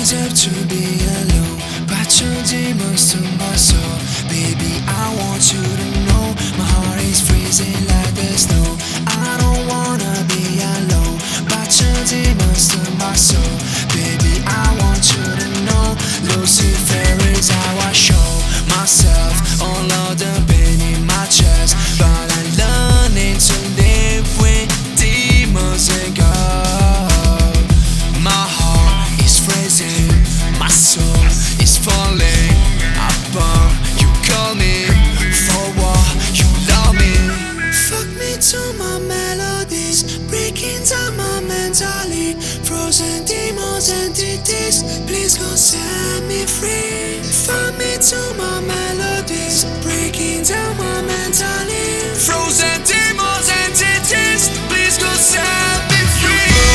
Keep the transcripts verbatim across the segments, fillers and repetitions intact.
deserve to be alone. But your demons to my soul. Baby, I want you to know my heart is freezing like the snow. I don't wanna be alone. But your demons to my soul. Baby, I want you to know Lucifer is how I show myself. All of the pain in my chest, but I'm learning to live with demons and God. My heart is freezing, my soul is falling apart. You call me for what? You love me. Fuck me to my melodies, breaking down my mentally. Frozen demons, entities, please go set me free. Fuck me to my melodies, breaking down my mentally. Frozen demons, entities, please go set me free.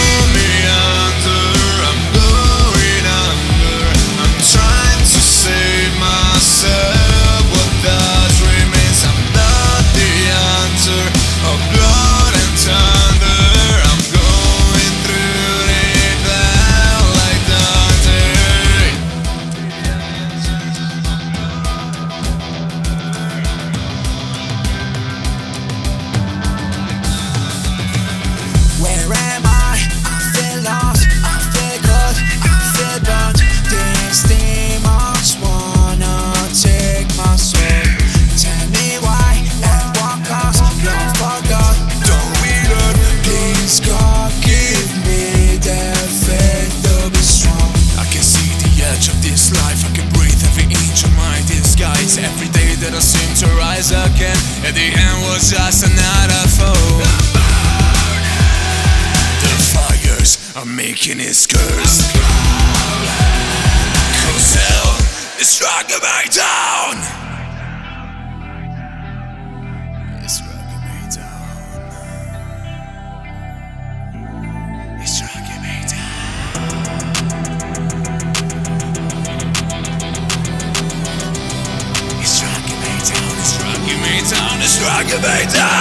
Every day that I seem to rise again, at the end was just another fall. The fires are making its curse, 'cause hell is striking me down. It's striking me down. It's striking me down. It's striking me down, it's striking me down.